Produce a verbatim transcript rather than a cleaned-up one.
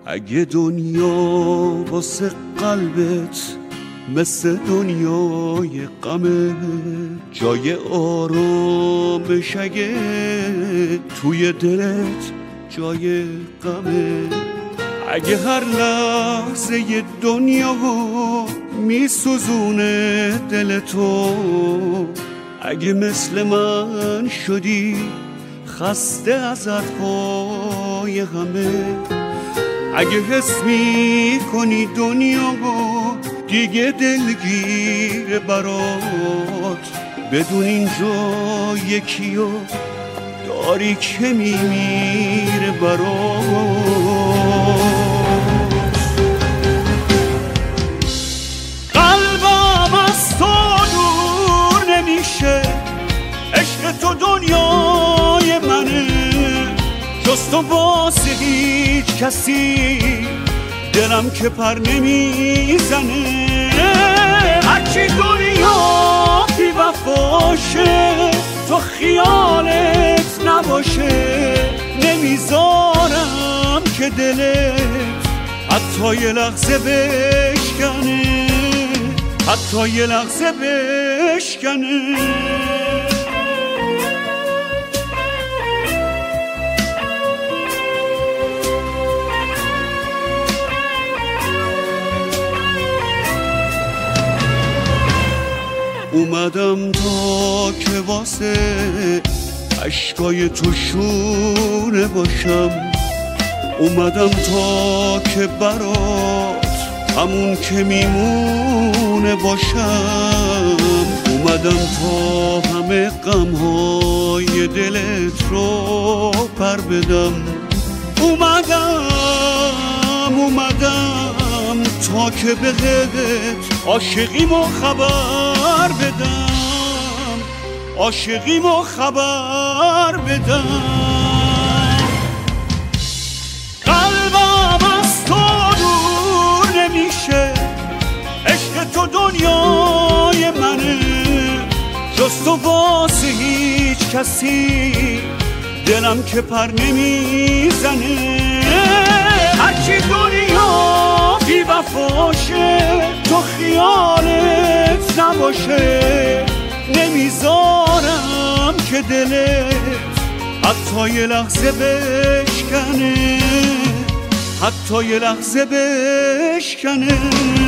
اگه دنیا واسه قلبت مثل دنیای غمه، جای آرامش اگه توی دلت جای غمه، اگه هر لحظه ی دنیا میسوزونه دل تو، اگه مثل من شدی خسته از حرفای همه، اگه حس میکنی دنیا دیگه دلگیر برات، بدون اینجا یکیو داری که میمیره برات. قلبم از تو دور نمیشه، عشق تو دنیای منه، جز تو واسه هیچ کسی دلم که پر نمیزنه، هرچی دنیا بی وفاشه تو خیالت نباشه، نمیذارم که دلت حتی یه لحظه بشکنه، حتی یه لحظه بشکنه. اومدم تا که واسه عشقای تو شونه باشم، اومدم تا که برات همون که میمونه باشم، اومدم تا همه غمهای دلت رو پر بدم، اومدم اومدم تا که بهت عاشقیمو خبر بدم، عاشقیمو خبر بدم. قلبم از تو دور نمیشه، عشق تو دنیای منه، جز تو واسه هیچ کسی دلم که پر نمیزنه، هرچی دنیا بی وفاشه تو خیالت نباشه، نمیذارم که دلت حتی یه لحظه بشکنه، حتی یه لحظه بشکنه.